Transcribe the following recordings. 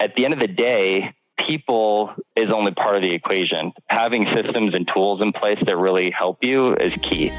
at the end of the day, people is only part of the equation. Having systems and tools in place that really help you is key.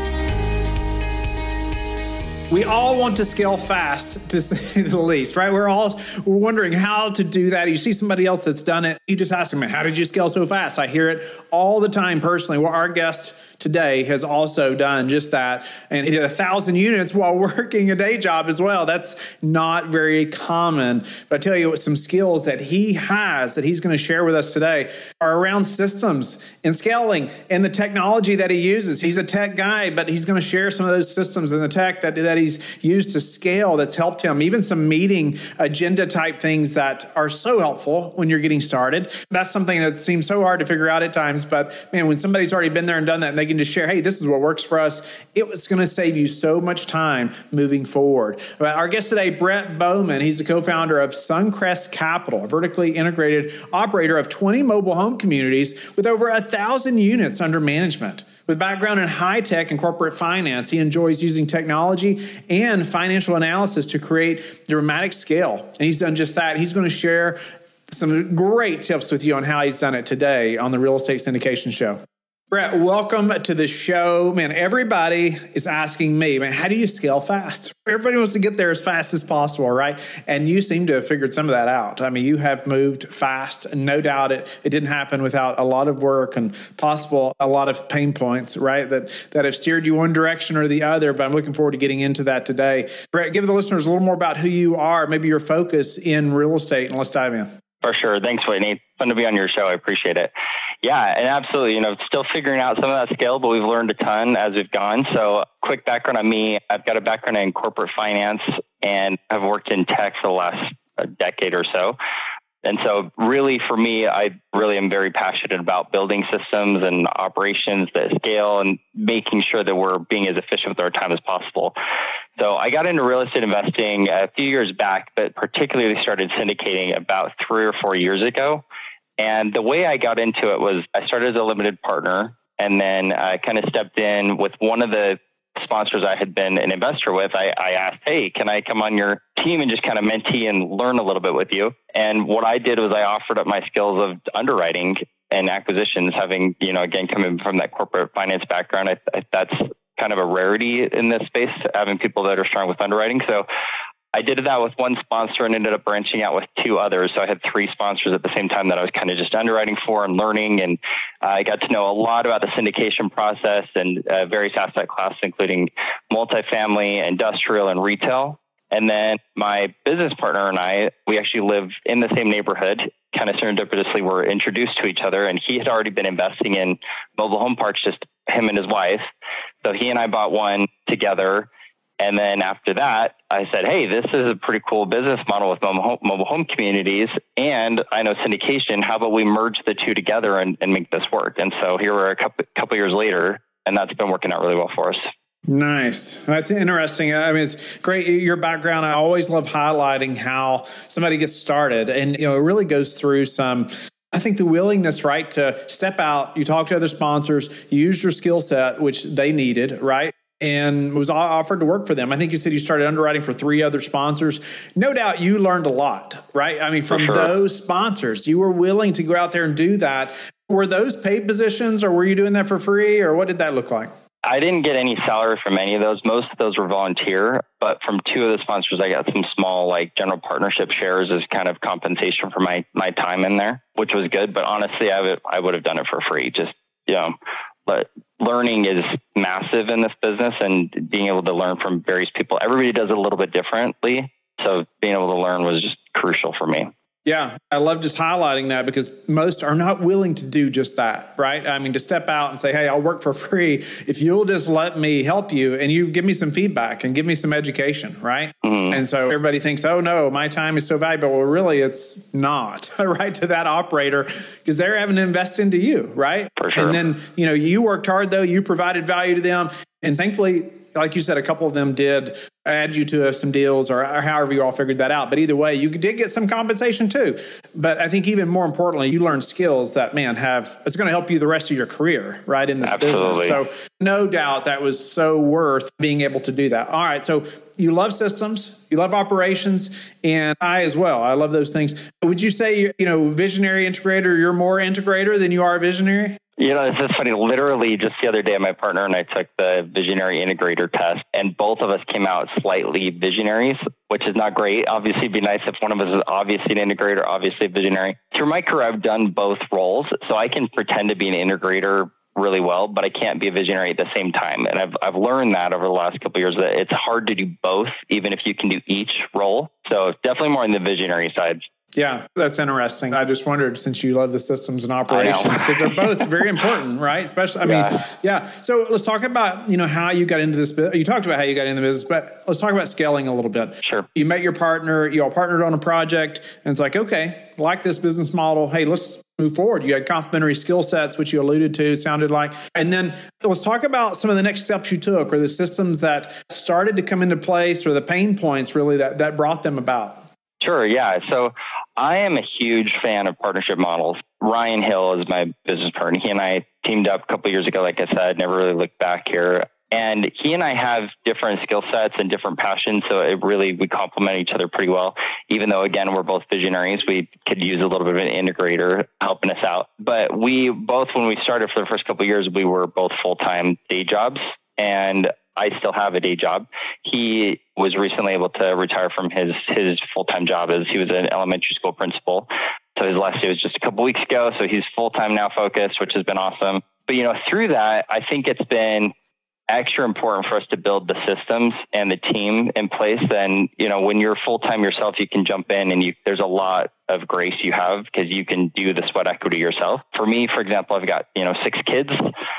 We all want to scale fast, to say the least, right? We're wondering how to do that. You see somebody else that's done it. You just ask them, how did you scale so fast? I hear it all the time personally. Well, our guest today has also done just that. And he did 1,000 units while working a day job as well. That's not very common. But I tell you what, some skills that he has that he's going to share with us today are around systems and scaling and the technology that he uses. He's a tech guy, but he's going to share some of those systems and the tech that he's used to scale that's helped him. Even some meeting agenda type things that are so helpful when you're getting started. That's something that seems so hard to figure out at times. But man, when somebody's already been there and done that and they can just share, hey, this is what works for us, it was going to save you so much time moving forward. Our guest today, Brett Bowman, he's the co-founder of Suncrest Capital, a vertically integrated operator of 20 mobile home communities with over 1,000 units under management. With background in high tech and corporate finance, he enjoys using technology and financial analysis to create dramatic scale. And he's done just that. He's going to share some great tips with you on how he's done it today on the Real Estate Syndication Show. Brett, welcome to the show. Man, everybody is asking me, man, how do you scale fast? Everybody wants to get there as fast as possible, right? And you seem to have figured some of that out. I mean, you have moved fast. No doubt it didn't happen without a lot of work and possible a lot of pain points, right? That have steered you one direction or the other. But I'm looking forward to getting into that today. Brett, give the listeners a little more about who you are, maybe your focus in real estate, and let's dive in. For sure. Thanks, Whitney. Fun to be on your show. I appreciate it. Yeah, and absolutely. Still figuring out some of that skill, but we've learned a ton as we've gone. So quick background on me. I've got a background in corporate finance and I've worked in tech for the last decade or so. And so really for me, I really am very passionate about building systems and operations that scale and making sure that we're being as efficient with our time as possible. So I got into real estate investing a few years back, but particularly started syndicating about 3 or 4 years ago. And the way I got into it was I started as a limited partner and then I kind of stepped in with one of the sponsors I had been an investor with. I asked, hey, can I come on your team and just kind of mentee and learn a little bit with you? And what I did was I offered up my skills of underwriting and acquisitions, having, again, coming from that corporate finance background. That's kind of a rarity in this space, having people that are strong with underwriting. So I did that with one sponsor and ended up branching out with 2 others. So I had 3 sponsors at the same time that I was kind of just underwriting for and learning. And I got to know a lot about the syndication process and various asset classes, including multifamily, industrial, and retail. And then my business partner and I, we actually live in the same neighborhood, kind of serendipitously were introduced to each other. And he had already been investing in mobile home parks, just him and his wife. So he and I bought one together. And then after that, I said, hey, this is a pretty cool business model with mobile home communities. And I know syndication. How about we merge the 2 together and make this work? And so here we're a couple years later, and that's been working out really well for us. Nice. That's interesting. I mean, it's great. Your background, I always love highlighting how somebody gets started. And, it really goes through I think the willingness, right, to step out, you talk to other sponsors, you use your skill set, which they needed, right? And was offered to work for them. I think you said you started underwriting for 3 other sponsors. No doubt you learned a lot, right? I mean, from those sponsors, you were willing to go out there and do that. Were those paid positions or were you doing that for free or what did that look like? I didn't get any salary from any of those. Most of those were volunteer, but from 2 of the sponsors, I got some small general partnership shares as kind of compensation for my time in there, which was good. But honestly, I would have done it for free. Just, but learning is massive in this business and being able to learn from various people. Everybody does it a little bit differently. So being able to learn was just crucial for me. Yeah, I love just highlighting that because most are not willing to do just that, right? I mean, to step out and say, hey, I'll work for free if you'll just let me help you and you give me some feedback and give me some education, right? Mm-hmm. And so everybody thinks, oh no, my time is so valuable. Well, really, it's not, right, to that operator because they're having to invest into you, right? For sure. And then, you worked hard though, you provided value to them. And thankfully, like you said, a couple of them did add you to some deals or however you all figured that out. But either way, you did get some compensation too. But I think even more importantly, you learned skills that, man, it's going to help you the rest of your career, right, in this business. So no doubt that was so worth being able to do that. All right. So you love systems, you love operations, and I as well. I love those things. Would you say, visionary integrator, you're more integrator than you are a visionary? This is funny. Literally just the other day, my partner and I took the visionary integrator test, and both of us came out slightly visionaries, which is not great. Obviously, it'd be nice if one of us is obviously an integrator, obviously a visionary. Through my career, I've done both roles, so I can pretend to be an integrator really well, but I can't be a visionary at the same time. And I've learned that over the last couple of years that it's hard to do both, even if you can do each role. So definitely more on the visionary side. Yeah, that's interesting. I just wondered, since you love the systems and operations, because they're both very important, right? Especially, yeah. So let's talk about, how you got into this. You talked about how you got into the business, but let's talk about scaling a little bit. Sure. You met your partner, you all partnered on a project, and it's like, okay, like this business model. Hey, let's move forward. You had complementary skill sets, which you alluded to, sounded like. And then let's talk about some of the next steps you took, or the systems that started to come into place, or the pain points really that brought them about. Sure. Yeah. So I am a huge fan of partnership models. Ryan Hill is my business partner. He and I teamed up a couple of years ago, like I said, never really looked back here. And he and I have different skill sets and different passions. So we complement each other pretty well. Even though, again, we're both visionaries, we could use a little bit of an integrator helping us out. But we both, when we started for the first couple of years, we were both full-time day jobs. And I still have a day job. He was recently able to retire from his full-time job as he was an elementary school principal. So his last day was just a couple weeks ago. So he's full-time now focused, which has been awesome. But, through that, I think it's been extra important for us to build the systems and the team in place. Then, when you're full-time yourself, you can jump in and there's a lot of grace you have because you can do the sweat equity yourself. For me, for example, I've got, 6 kids.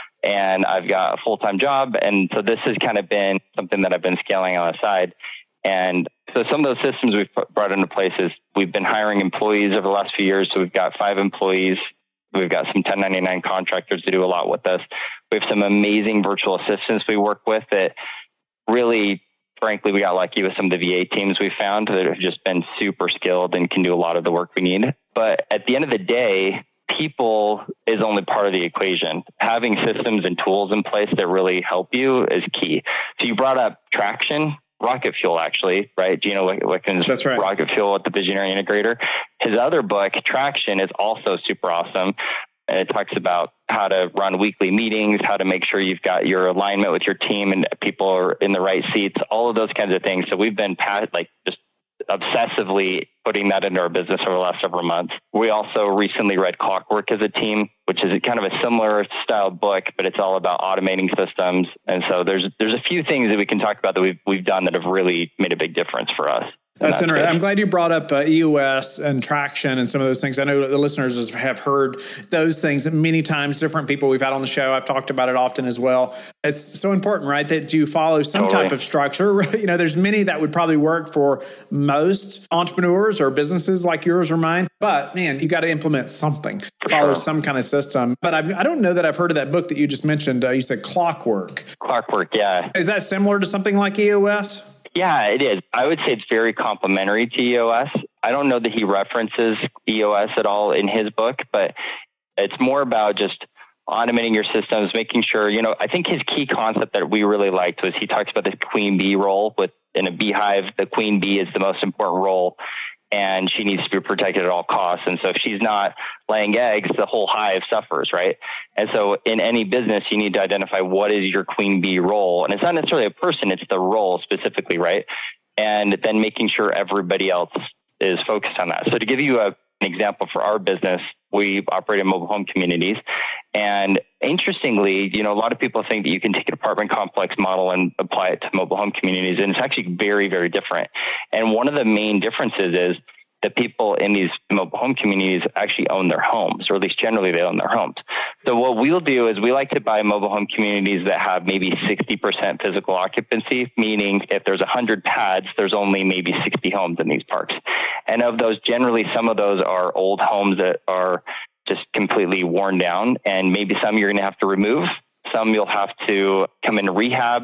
And I've got a full-time job. And so this has kind of been something that I've been scaling on the side. And so some of those systems we've brought into place is we've been hiring employees over the last few years. So we've got 5 employees. We've got some 1099 contractors to do a lot with us. We have some amazing virtual assistants we work with that really, frankly, we got lucky with some of the VA teams we found that have just been super skilled and can do a lot of the work we need. But at the end of the day, people is only part of the equation. Having systems and tools in place that really help you is key. So you brought up Traction, Rocket Fuel, actually, right? Gino Wicken's That's right. Rocket Fuel with the Visionary Integrator. His other book, Traction, is also super awesome. And it talks about how to run weekly meetings, how to make sure you've got your alignment with your team and people are in the right seats, all of those kinds of things. So we've been just obsessively putting that into our business over the last several months. We also recently read Clockwork as a team, which is kind of a similar style book, but it's all about automating systems. And so there's a few things that we can talk about that we've done that have really made a big difference for us. That's interesting. I'm glad you brought up EOS and Traction and some of those things. I know the listeners have heard those things many times. Different people we've had on the show, I've talked about it often as well. It's so important, right, that you follow some type of structure. There's many that would probably work for most entrepreneurs or businesses like yours or mine. But man, you got to implement something, follow some kind of system. But I don't know that I've heard of that book that you just mentioned. You said Clockwork. Clockwork, yeah. Is that similar to something like EOS? Yeah, it is. I would say it's very complementary to EOS. I don't know that he references EOS at all in his book, but it's more about just automating your systems, making sure, I think his key concept that we really liked was he talks about the queen bee role in a beehive. The queen bee is the most important role and she needs to be protected at all costs. And so if she's not laying eggs, the whole hive suffers, right? And so in any business, you need to identify what is your queen bee role. And it's not necessarily a person, it's the role specifically, right? And then making sure everybody else is focused on that. So to give you an example for our business, we operate in mobile home communities. And interestingly, a lot of people think that you can take an apartment complex model and apply it to mobile home communities. And it's actually very, very different. And one of the main differences is that people in these mobile home communities actually own their homes, or at least generally they own their homes. So what we'll do is we like to buy mobile home communities that have maybe 60% physical occupancy, meaning if there's 100 pads, there's only maybe 60 homes in these parks. And of those, generally, some of those are old homes that are just completely worn down. And maybe some you're going to have to remove. Some you'll have to come into rehab.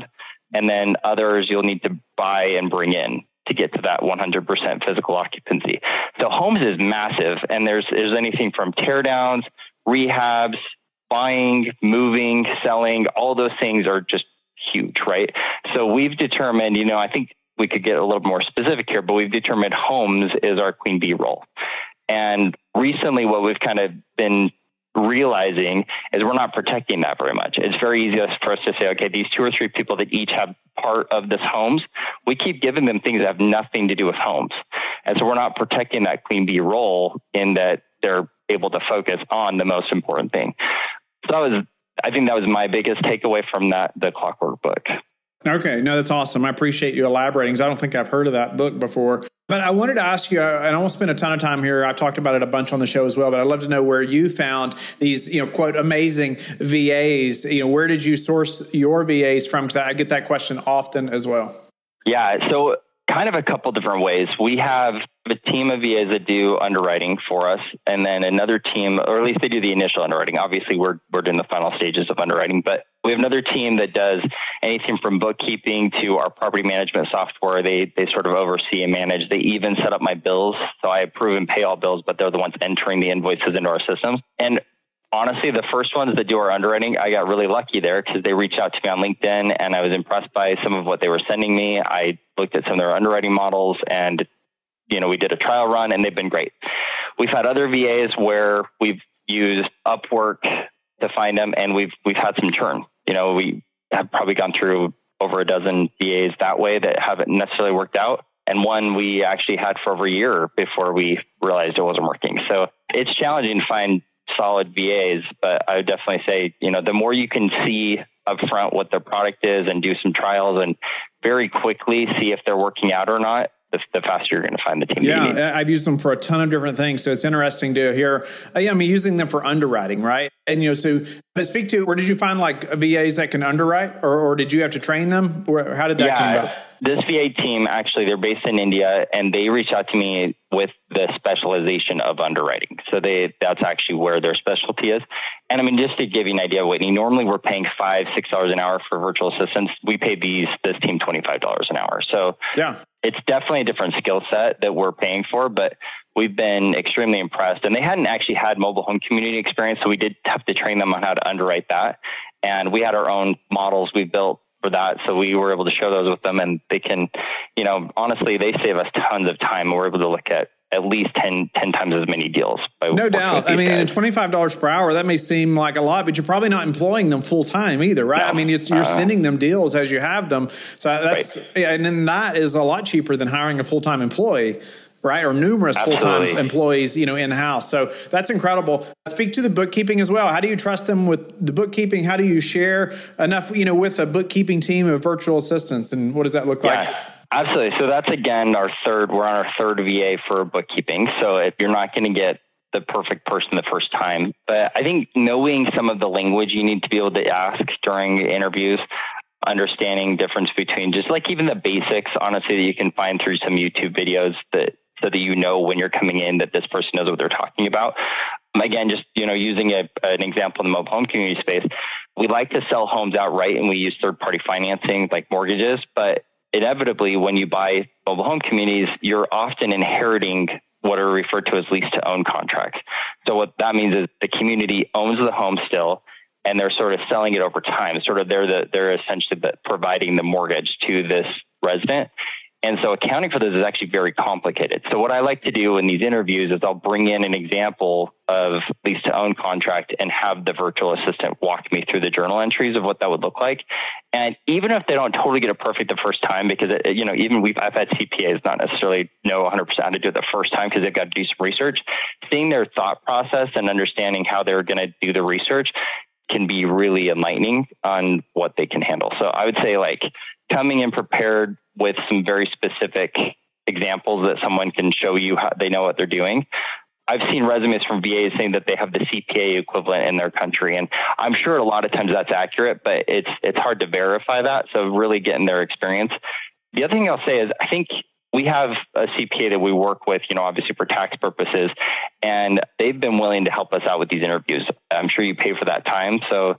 And then others you'll need to buy and bring in to get to that 100% physical occupancy. So homes is massive. And there's anything from tear downs, rehabs, buying, moving, selling, all those things are just huge, right? So we've determined, I think we could get a little more specific here, but we've determined homes is our queen bee role. And recently what we've kind of been realizing is we're not protecting that very much. It's very easy for us to say, okay, these 2 or 3 people that each have part of this homes, we keep giving them things that have nothing to do with homes. And so we're not protecting that queen bee role in that they're able to focus on the most important thing. So I think that was my biggest takeaway from the Clockwork book. Okay. No, that's awesome. I appreciate you elaborating because I don't think I've heard of that book before. But I wanted to ask you, and I won't spend a ton of time here. I've talked about it a bunch on the show as well, but I'd love to know where you found these, quote, amazing VAs. Where did you source your VAs from? Because I get that question often as well. Yeah. So kind of a couple different ways. We have a team of VAs that do underwriting for us, and then another team, or at least they do the initial underwriting. Obviously, we're in the final stages of underwriting, but we have another team that does anything from bookkeeping to our property management software. They sort of oversee and manage. They even set up my bills. So I approve and pay all bills, but they're the ones entering the invoices into our systems. And honestly, the first ones that do our underwriting, I got really lucky there because they reached out to me on LinkedIn and I was impressed by some of what they were sending me. I looked at some of their underwriting models and, we did a trial run and they've been great. We've had other VAs where we've used Upwork to find them and we've had some churn. We have probably gone through over a dozen VAs that way that haven't necessarily worked out. And one we actually had for over a year before we realized it wasn't working. So it's challenging to find solid VAs, but I would definitely say, the more you can see upfront what their product is and do some trials and very quickly see if they're working out or not, the faster you're going to find the team. Yeah, I've used them for a ton of different things. So it's interesting to hear. I'm using them for underwriting, right? And, so to speak to, where did you find like VAs that can underwrite or did you have to train them? Or how did that come about? This VA team, actually, they're based in India and they reached out to me with the specialization of underwriting. So that's actually where their specialty is. And just to give you an idea, Whitney, normally we're paying $5-6 an hour for virtual assistants. We pay this team $25 an hour. So yeah, it's definitely a different skill set that we're paying for, but we've been extremely impressed. And they hadn't actually had mobile home community experience. So we did have to train them on how to underwrite that. And we had our own models we built for that. So we were able to show those with them and they can, honestly, they save us tons of time. We're able to look at least 10 times as many deals. No doubt. And $25 per hour, that may seem like a lot, but you're probably not employing them full time either, right? No. You're sending them deals as you have them. So that's, right. And then that is a lot cheaper than hiring a full-time employee. Right. Or numerous full-time employees, in-house. So that's incredible. Speak to the bookkeeping as well. How do you trust them with the bookkeeping? How do you share enough, with a bookkeeping team of virtual assistants? And what does that look like? Absolutely. So that's, again, we're on our third VA for bookkeeping. So if you're not going to get the perfect person the first time, but I think knowing some of the language you need to be able to ask during interviews, understanding difference between just like even the basics, honestly, that you can find through some YouTube videos so that when you're coming in that this person knows what they're talking about. Again, just, using an example in the mobile home community space, we like to sell homes outright and we use third-party financing like mortgages, but inevitably when you buy mobile home communities, you're often inheriting what are referred to as lease-to-own contracts. So what that means is the community owns the home still, and they're sort of selling it over time. Sort of they're essentially providing the mortgage to this resident. And so accounting for this is actually very complicated. So what I like to do in these interviews is I'll bring in an example of lease to own contract and have the virtual assistant walk me through the journal entries of what that would look like. And even if they don't totally get it perfect the first time, because I've had CPAs not necessarily know 100% how to do it the first time because they've got to do some research. Seeing their thought process and understanding how they're going to do the research can be really enlightening on what they can handle. So I would say coming in prepared with some very specific examples that someone can show you how they know what they're doing. I've seen resumes from VAs saying that they have the CPA equivalent in their country. And I'm sure a lot of times that's accurate, but it's hard to verify that. So really getting their experience. The other thing I'll say is I think we have a CPA that we work with, obviously for tax purposes, and they've been willing to help us out with these interviews. I'm sure you pay for that time. So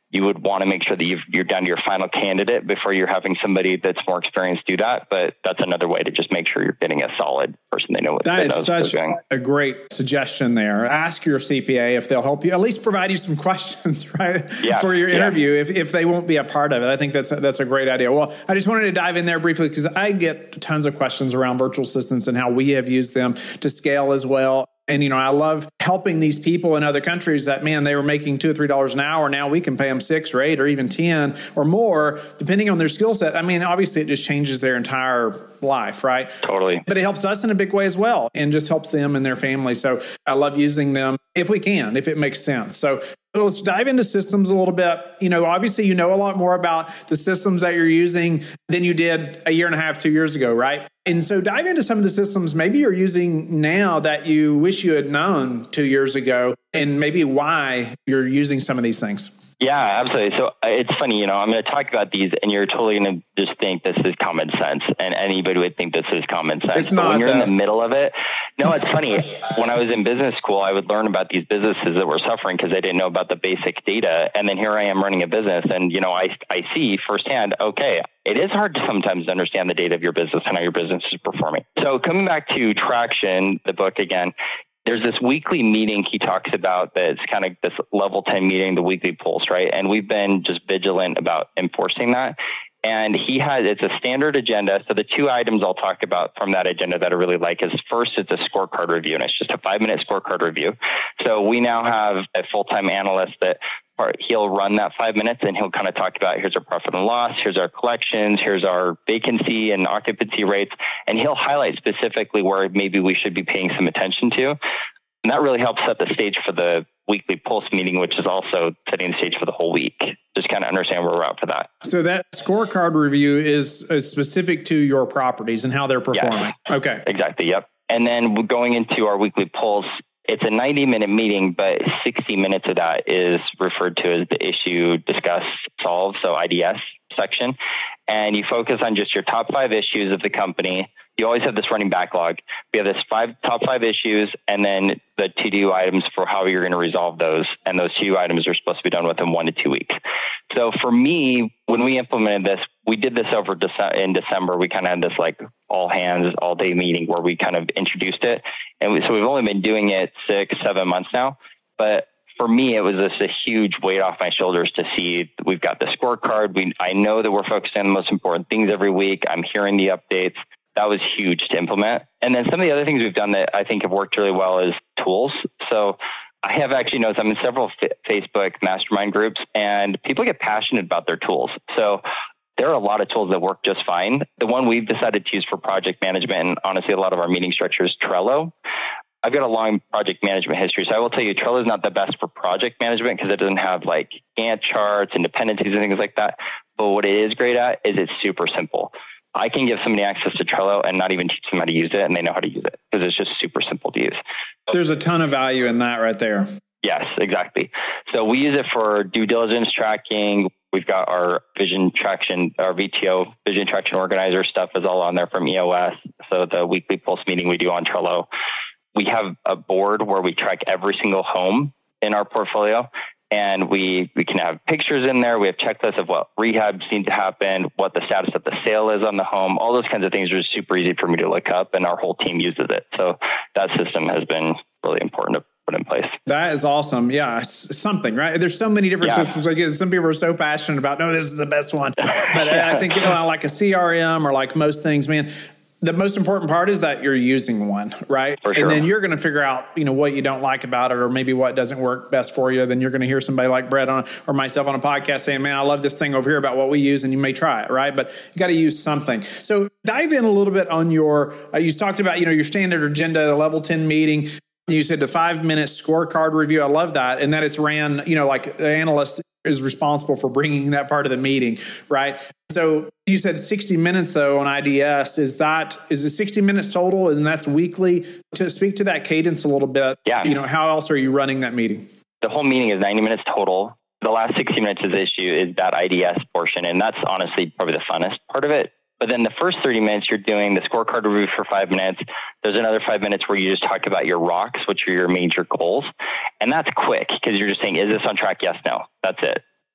you would want to make sure that you're down to your final candidate before you're having somebody that's more experienced do that. But that's another way to just make sure you're getting a solid person they know what that is such a great suggestion there. Ask your CPA if they'll help you, at least provide you some questions, right? For your interview, if they won't be a part of it. I think that's a great idea. Well, I just wanted to dive in there briefly because I get tons of questions around virtual assistants and how we have used them to scale as well. And, I love helping these people in other countries that, man, they were making $2 or $3 an hour. Now we can pay them 6 or 8 or even 10 or more, depending on their skill set. I mean, obviously it just changes their entire life, right? Totally. But it helps us in a big way as well and just helps them and their family. So I love using them if we can, if it makes sense. So let's dive into systems a little bit. Obviously, a lot more about the systems that you're using than you did a year and a half, 2 years ago, right? And so dive into some of the systems maybe you're using now that you wish you had known 2 years ago, and maybe why you're using some of these things. Yeah, absolutely. So it's funny, I'm going to talk about these and you're totally going to just think this is common sense, and anybody would think this is common sense. It's not, but when you're in the middle of it, no, it's funny. When I was in business school, I would learn about these businesses that were suffering because they didn't know about the basic data. And then here I am running a business and, I see firsthand, okay, it is hard to sometimes understand the data of your business and how your business is performing. So coming back to Traction, the book again, there's this weekly meeting he talks about that's kind of this level 10 meeting, the weekly pulse, right? And we've been just vigilant about enforcing that. And it's a standard agenda. So the 2 items I'll talk about from that agenda that I really like is first, it's a scorecard review, and it's just a 5-minute scorecard review. So we now have a full-time analyst that he'll run that 5 minutes and he'll kind of talk about, here's our profit and loss, here's our collections, here's our vacancy and occupancy rates. And he'll highlight specifically where maybe we should be paying some attention to. And that really helps set the stage for the weekly pulse meeting, which is also setting the stage for the whole week. Just kind of understand where we're at for that. So that scorecard review is specific to your properties and how they're performing. Yes. Okay. Exactly. Yep. And then going into our weekly pulse, it's a 90-minute meeting, but 60 minutes of that is referred to as the issue, discuss, solve, so IDS section. And you focus on just your top 5 issues of the company. You always have this running backlog. We have this top 5 issues and then the to-do items for how you're going to resolve those. And those 2 items are supposed to be done within 1 to 2 weeks. So for me, when we implemented this, we did this in December. We kind of had this like all hands, all day meeting where we kind of introduced it. And so we've only been doing it 6-7 months now. But for me, it was just a huge weight off my shoulders to see we've got the scorecard. I know that we're focusing on the most important things every week. I'm hearing the updates. That was huge to implement. And then some of the other things we've done that I think have worked really well is tools. So I have actually noticed I'm in several Facebook mastermind groups and people get passionate about their tools. So there are a lot of tools that work just fine. The one we've decided to use for project management, and honestly, a lot of our meeting structure is Trello. I've got a long project management history. So I will tell you, Trello is not the best for project management because it doesn't have like Gantt charts and dependencies and things like that. But what it is great at is it's super simple. I can give somebody access to Trello and not even teach them how to use it, and they know how to use it because it's just super simple to use. There's a ton of value in that right there. Yes, exactly. So we use it for due diligence tracking. We've got our vision traction, our VTO, vision traction organizer stuff is all on there from EOS. So the weekly pulse meeting we do on Trello. We have a board where we track every single home in our portfolio. And we can have pictures in there. We have checklists of what rehabs need to happen, what the status of the sale is on the home. All those kinds of things are super easy for me to look up, and our whole team uses it. So that system has been really important to put in place. That is awesome. Yeah, something, right? There's so many different systems. Like some people are so passionate about, no, this is the best one. But I think, like a CRM or like most things, man, the most important part is that you're using one, right? For sure. And then you're going to figure out, what you don't like about it, or maybe what doesn't work best for you. Then you're going to hear somebody like Brett or myself on a podcast saying, man, I love this thing over here about what we use, and you may try it, right? But you got to use something. So dive in a little bit on your, you talked about, your standard agenda, the level 10 meeting. You said the 5-minute scorecard review. I love that. And that it's ran, like the analyst is responsible for bringing that part of the meeting, right? So you said 60 minutes though on IDS. Is it 60 minutes total? And that's weekly? To speak to that cadence a little bit, how else are you running that meeting? The whole meeting is 90 minutes total. The last 60 minutes of the issue is that IDS portion. And that's honestly probably the funnest part of it. But then the first 30 minutes, you're doing the scorecard review for 5 minutes. There's another 5 minutes where you just talk about your rocks, which are your major goals. And that's quick because you're just saying, is this on track? Yes, no. That's it.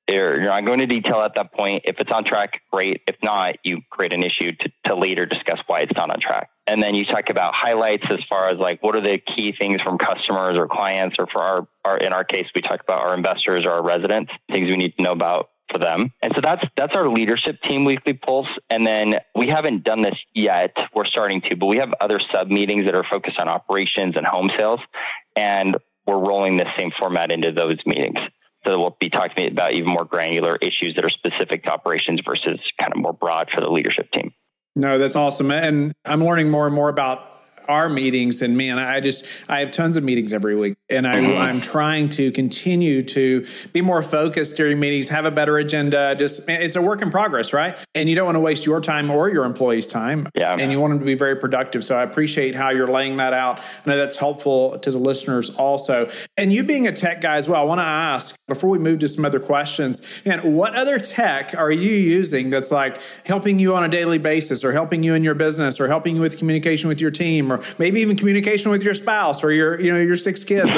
You're not going to detail at that point. If it's on track, great. If not, you create an issue to later discuss why it's not on track. And then you talk about highlights as far as like, what are the key things from customers or clients, or for our in our case, we talk about our investors or our residents, things we need to know about for them. And so that's our leadership team weekly pulse. And then we haven't done this yet. We're starting to, but we have other sub meetings that are focused on operations and home sales. And we're rolling the same format into those meetings. So we'll be talking about even more granular issues that are specific to operations versus kind of more broad for the leadership team. No, that's awesome. And I'm learning more and more about our meetings, and man, I have tons of meetings every week, and I'm trying to continue to be more focused during meetings, have a better agenda. It's a work in progress, right? And you don't want to waste your time or your employees' time. Yeah. And you want them to be very productive. So I appreciate how you're laying that out. I know that's helpful to the listeners also. And you being a tech guy as well, I want to ask, before we move to some other questions, man, what other tech are you using that's like helping you on a daily basis, or helping you in your business, or helping you with communication with your team, or maybe even communication with your spouse or your 6 kids? Or,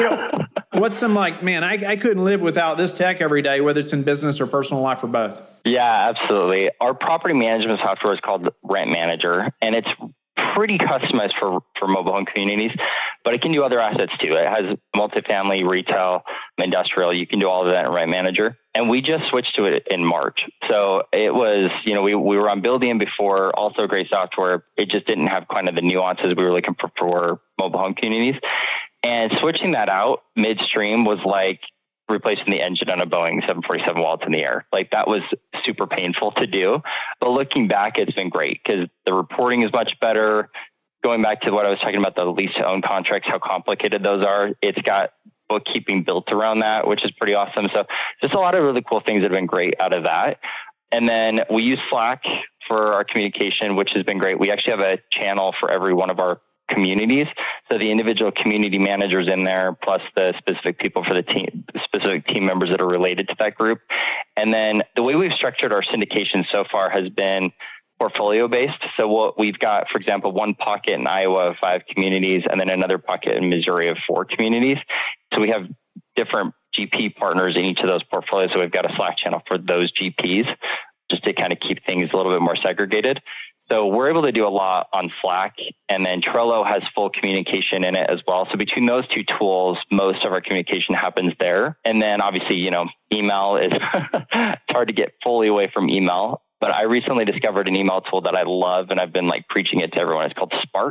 what's some like, man, I couldn't live without this tech every day, whether it's in business or personal life or both? Yeah, absolutely. Our property management software is called Rent Manager, and it's pretty customized for mobile home communities, but it can do other assets too. It has multifamily, retail, industrial. You can do all of that in Rent Manager. And we just switched to it in March. So it was, we were on Buildium before, also great software. It just didn't have kind of the nuances we were looking for mobile home communities. And switching that out midstream was like replacing the engine on a Boeing 747 while it's in the air. Like, that was super painful to do. But looking back, it's been great because the reporting is much better. Going back to what I was talking about, the lease to own contracts, how complicated those are. It's got bookkeeping built around that, which is pretty awesome. So just a lot of really cool things that have been great out of that. And then we use Slack for our communication, which has been great. We actually have a channel for every one of our communities. So the individual community managers in there, plus the specific people for the team, specific team members that are related to that group. And then the way we've structured our syndication so far has been portfolio based. So what we've got, for example, one pocket in Iowa of 5 communities, and then another pocket in Missouri of 4 communities. So we have different GP partners in each of those portfolios. So we've got a Slack channel for those GPs just to kind of keep things a little bit more segregated. So we're able to do a lot on Slack, and then Trello has full communication in it as well. So between those 2 tools, most of our communication happens there. And then obviously, email is it's hard to get fully away from email. But I recently discovered an email tool that I love, and I've been like preaching it to everyone. It's called Spark,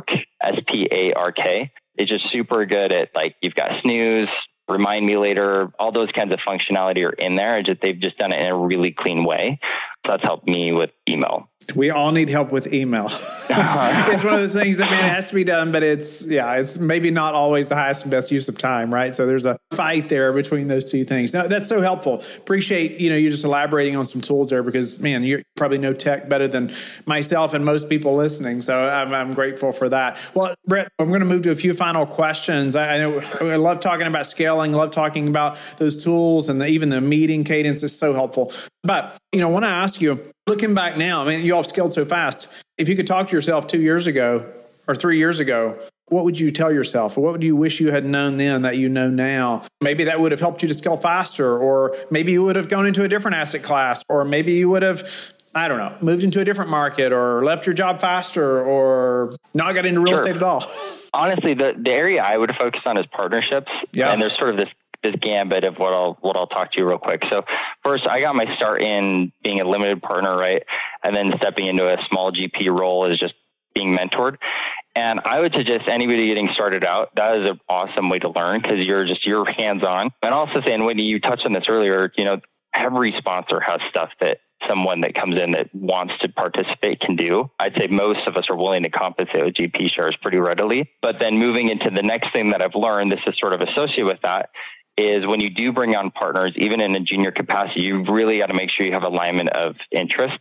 SPARK. It's just super good at, like, you've got snooze, remind me later, all those kinds of functionality are in there. They've just done it in a really clean way. So that's helped me with email. We all need help with email. It's one of those things that, man, it has to be done, but it's maybe not always the highest and best use of time, right? So there's a fight there between those 2 things. No, that's so helpful. Appreciate, you just elaborating on some tools there, because, man, you probably know tech better than myself and most people listening. So I'm grateful for that. Well, Brett, I'm going to move to a few final questions. I know I love talking about scaling, love talking about those tools, and even the meeting cadence is so helpful. But, I want to ask you, looking back now, I mean, you all scaled so fast. If you could talk to yourself 2 years ago or 3 years ago, what would you tell yourself? Or what would you wish you had known then that you know now? Maybe that would have helped you to scale faster, or maybe you would have gone into a different asset class, or maybe you would have, I don't know, moved into a different market, or left your job faster, or not got into real estate at all. Honestly, the area I would focus on is partnerships. Yeah. And there's sort of this gambit of what I'll talk to you real quick. So first, I got my start in being a limited partner, right? And then stepping into a small GP role is just being mentored. And I would suggest anybody getting started out, that is an awesome way to learn, because you're hands-on. And also saying, when you touched on this earlier, every sponsor has stuff that someone that comes in that wants to participate can do. I'd say most of us are willing to compensate with GP shares pretty readily. But then moving into the next thing that I've learned, this is sort of associated with that, is when you do bring on partners, even in a junior capacity, you really got to make sure you have alignment of interests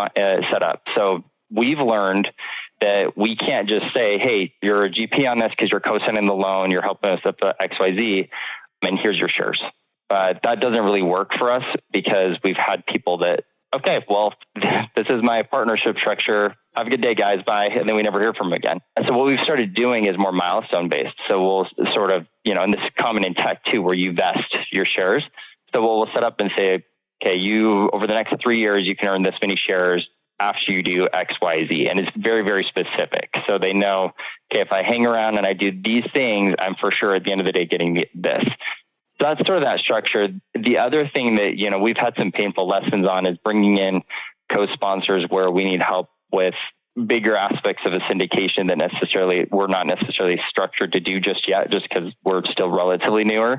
set up. So we've learned that we can't just say, hey, you're a GP on this because you're co-signing the loan, you're helping us with the XYZ, and here's your shares. That doesn't really work for us, because we've had people that, okay, well, this is my partnership structure. Have a good day, guys. Bye. And then we never hear from them again. And so what we've started doing is more milestone based. So we'll sort of, and this is common in tech too, where you vest your shares. So we'll set up and say, okay, you, over the next 3 years, you can earn this many shares after you do X, Y, Z. And it's very, very specific. So they know, okay, if I hang around and I do these things, I'm for sure at the end of the day getting this. So that's sort of that structure. The other thing that, you know, we've had some painful lessons on is bringing in co-sponsors where we need help with bigger aspects of a syndication that we're not necessarily structured to do just yet, just because we're still relatively newer.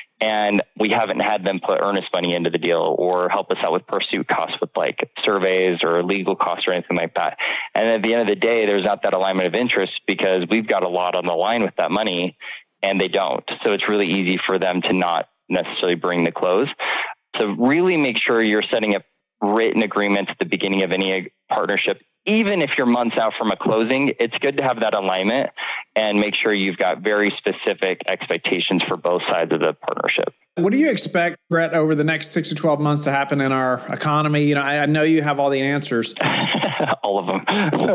And we haven't had them put earnest money into the deal or help us out with pursuit costs with like surveys or legal costs or anything like that. And at the end of the day, there's not that alignment of interest because we've got a lot on the line with that money and they don't. So it's really easy for them to not necessarily bring the close. So really make sure you're setting up written agreements at the beginning of any partnership. Even if you're months out from a closing, it's good to have that alignment and make sure you've got very specific expectations for both sides of the partnership. What do you expect, Brett, over the next 6 to 12 months to happen in our economy? You know, I know you have all the answers. All of them.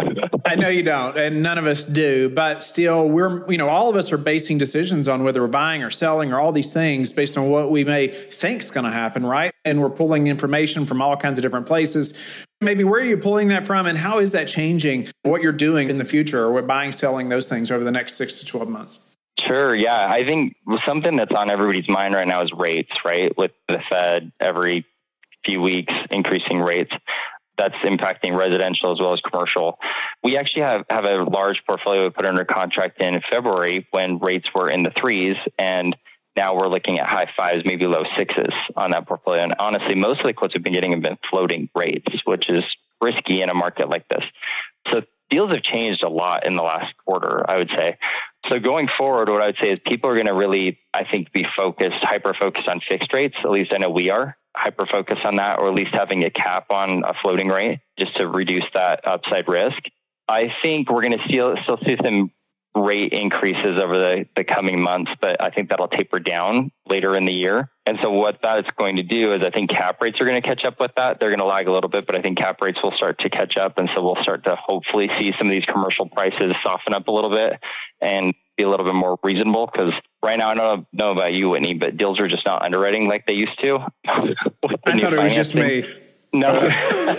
I know you don't, and none of us do, but still all of us are basing decisions on whether we're buying or selling or all these things based on what we may think is going to happen, right? And we're pulling information from all kinds of different places. Maybe where are you pulling that from and how is that changing what you're doing in the future or what buying, selling, those things over the next 6 to 12 months? Sure. Yeah. I think something that's on everybody's mind right now is rates, right? With the Fed every few weeks increasing rates. That's impacting residential as well as commercial. We actually have a large portfolio we put under contract in February when rates were in the 3s. And now we're looking at high 5s, maybe low 6s on that portfolio. And honestly, most of the quotes we've been getting have been floating rates, which is risky in a market like this. So deals have changed a lot in the last quarter, I would say. So going forward, what I would say is people are going to really, I think, be hyper-focused on fixed rates. At least I know we are hyper-focused on that, or at least having a cap on a floating rate just to reduce that upside risk. I think we're going to still see some rate increases over the coming months, but I think that'll taper down later in the year. And so what that's going to do is I think cap rates are going to catch up with that. They're going to lag a little bit, but I think cap rates will start to catch up. And so we'll start to hopefully see some of these commercial prices soften up a little bit and be a little bit more reasonable. Because right now, I don't know about you, Whitney, but deals are just not underwriting like they used to. I thought it was just me. No,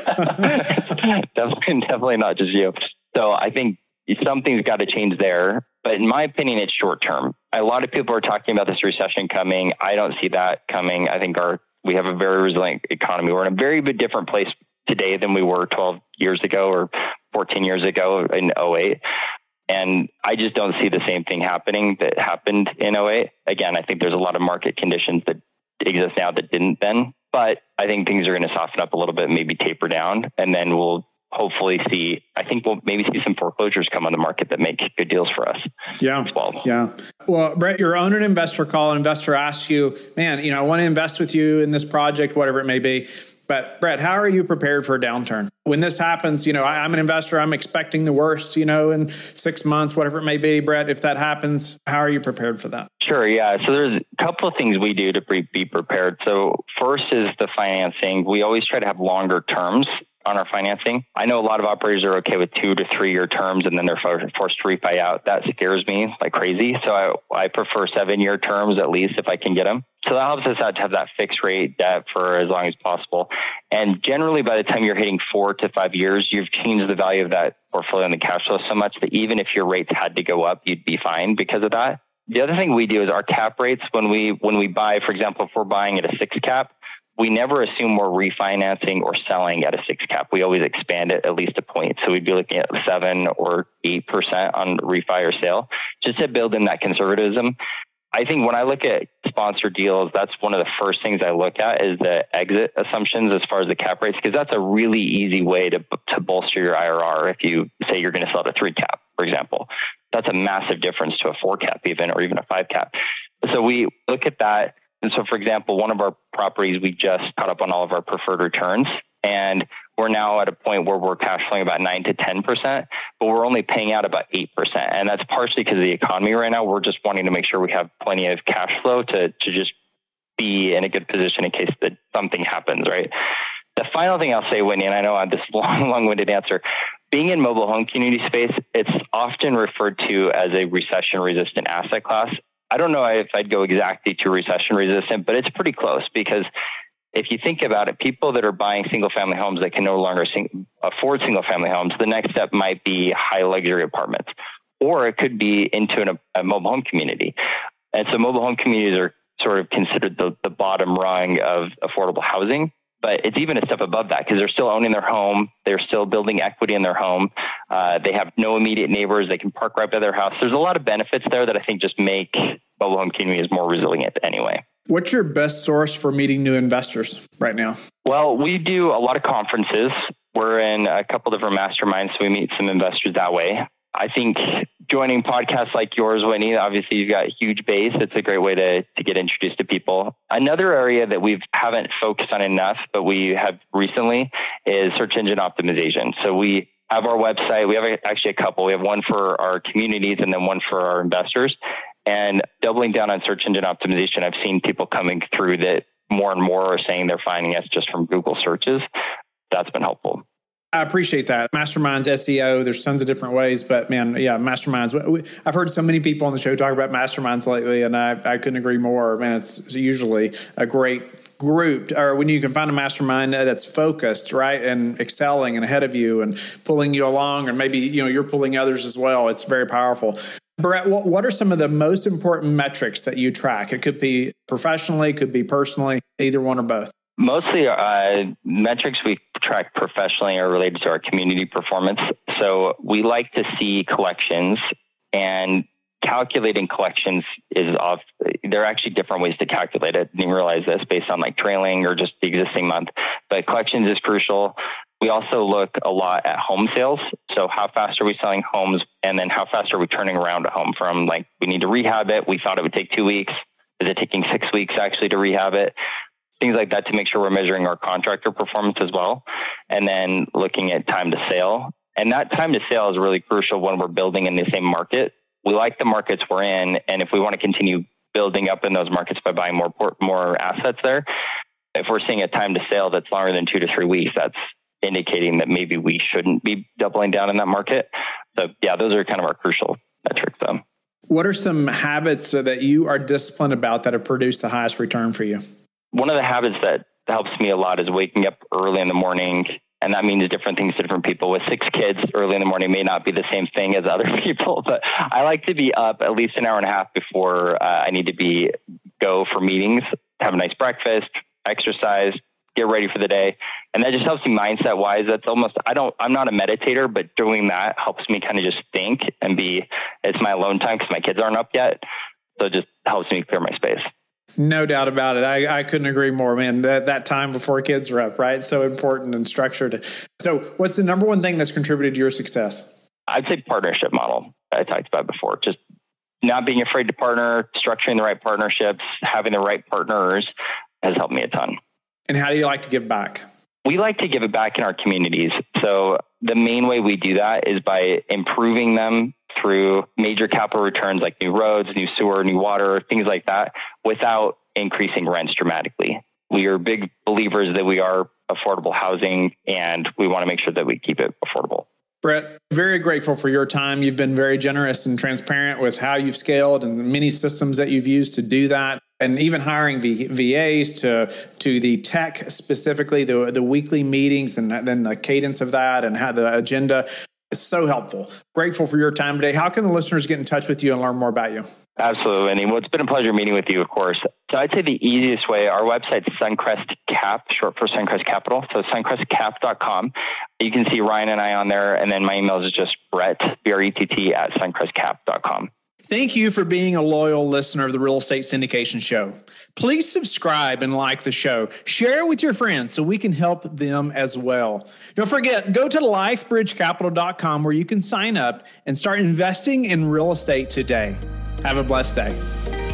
definitely not just you. So I think something's got to change there. But in my opinion, it's short term. A lot of people are talking about this recession coming. I don't see that coming. I think we have a very resilient economy. We're in a very bit different place today than we were 12 years ago or 14 years ago in 2008. And I just don't see the same thing happening that happened in 2008. Again, I think there's a lot of market conditions that exist now that didn't then. But I think things are going to soften up a little bit, maybe taper down, and then we'll hopefully we'll maybe see some foreclosures come on the market that make good deals for us. Yeah. As well. Yeah. Well, Brett, you're on an investor call. An investor asks you, man, I want to invest with you in this project, whatever it may be. But Brett, how are you prepared for a downturn? When this happens, I'm an investor. I'm expecting the worst, in 6 months, whatever it may be. Brett, if that happens, how are you prepared for that? Sure. Yeah. So there's a couple of things we do to be prepared. So first is the financing. We always try to have longer terms on our financing. I know a lot of operators are okay with 2 to 3 year terms and then they're forced to refi out. That scares me like crazy. So I prefer 7-year terms at least if I can get them. So that helps us out to have that fixed rate debt for as long as possible. And generally by the time you're hitting 4 to 5 years, you've changed the value of that portfolio and the cash flow so much that even if your rates had to go up, you'd be fine because of that. The other thing we do is our cap rates when we buy, for example, if we're buying at a 6 cap, we never assume we're refinancing or selling at a 6 cap. We always expand it at least a point. So we'd be looking at 7 or 8% on refi or sale, just to build in that conservatism. I think when I look at sponsor deals, that's one of the first things I look at is the exit assumptions as far as the cap rates, because that's a really easy way to bolster your IRR. If you say you're going to sell at a 3 cap, for example, that's a massive difference to a 4 cap or even a 5 cap. So we look at that. And so, for example, one of our properties, we just caught up on all of our preferred returns, and we're now at a point where we're cash flowing about 9 to 10%, but we're only paying out about 8%. And that's partially because of the economy right now. We're just wanting to make sure we have plenty of cash flow to just be in a good position in case that something happens, right? The final thing I'll say, Whitney, and I know I have this long-winded answer, being in mobile home community space, it's often referred to as a recession-resistant asset class. I don't know if I'd go exactly to recession resistant, but it's pretty close because if you think about it, people that are buying single family homes that can no longer afford single family homes, the next step might be high luxury apartments, or it could be into a mobile home community. And so mobile home communities are sort of considered the bottom rung of affordable housing. But it's even a step above that because they're still owning their home. They're still building equity in their home. They have no immediate neighbors. They can park right by their house. There's a lot of benefits there that I think just make mobile home communities more resilient anyway. What's your best source for meeting new investors right now? Well, we do a lot of conferences. We're in a couple different masterminds, so we meet some investors that way. I think joining podcasts like yours, Whitney, obviously you've got a huge base. It's a great way to get introduced to people. Another area that we haven't focused on enough, but we have recently, is search engine optimization. So we have our website. We have actually a couple. We have one for our communities and then one for our investors. And doubling down on search engine optimization, I've seen people coming through that more and more are saying they're finding us just from Google searches. That's been helpful. I appreciate that. Masterminds, SEO, there's tons of different ways, but man, yeah, masterminds. I've heard so many people on the show talk about masterminds lately, and I couldn't agree more. Man, it's usually a great group, or when you can find a mastermind that's focused, right, and excelling and ahead of you and pulling you along, and maybe, you're pulling others as well. It's very powerful. Brett, what are some of the most important metrics that you track? It could be professionally, could be personally, either one or both. Mostly metrics we track professionally are related to our community performance. So we like to see collections, and calculating collections there are actually different ways to calculate it. I didn't realize this based on like trailing or just the existing month, but collections is crucial. We also look a lot at home sales. So how fast are we selling homes? And then how fast are we turning around a home from like, we need to rehab it. We thought it would take 2 weeks. Is it taking 6 weeks actually to rehab it? Things like that to make sure we're measuring our contractor performance as well. And then looking at time to sale. And that time to sale is really crucial when we're building in the same market. We like the markets we're in. And if we want to continue building up in those markets by buying more assets there, if we're seeing a time to sale that's longer than 2 to 3 weeks, that's indicating that maybe we shouldn't be doubling down in that market. So yeah, those are kind of our crucial metrics though. What are some habits that you are disciplined about that have produced the highest return for you? One of the habits that helps me a lot is waking up early in the morning. And that means different things to different people. With 6 kids, early in the morning may not be the same thing as other people, but I like to be up at least an hour and a half before I need to go for meetings, have a nice breakfast, exercise, get ready for the day. And that just helps me mindset wise. I'm not a meditator, but doing that helps me kind of just think and it's my alone time because my kids aren't up yet. So it just helps me clear my space. No doubt about it. I couldn't agree more, man. That time before kids are up, right? So important and structured. So what's the number one thing that's contributed to your success? I'd say partnership model I talked about before. Just not being afraid to partner, structuring the right partnerships, having the right partners has helped me a ton. And how do you like to give back? We like to give it back in our communities. So the main way we do that is by improving them through major capital returns like new roads, new sewer, new water, things like that, without increasing rents dramatically. We are big believers that we are affordable housing, and we want to make sure that we keep it affordable. Brett, very grateful for your time. You've been very generous and transparent with how you've scaled and the many systems that you've used to do that. And even hiring VAs to the tech specifically, the weekly meetings and then the cadence of that and how the agenda is so helpful. Grateful for your time today. How can the listeners get in touch with you and learn more about you? Absolutely. And it's been a pleasure meeting with you, of course. So I'd say the easiest way, our website's Suncrest Cap, short for Suncrest Capital. So suncrestcap.com. You can see Ryan and I on there. And then my email is just Brett, BRETT at suncrestcap.com. Thank you for being a loyal listener of the Real Estate Syndication Show. Please subscribe and like the show. Share it with your friends so we can help them as well. Don't forget, go to lifebridgecapital.com where you can sign up and start investing in real estate today. Have a blessed day.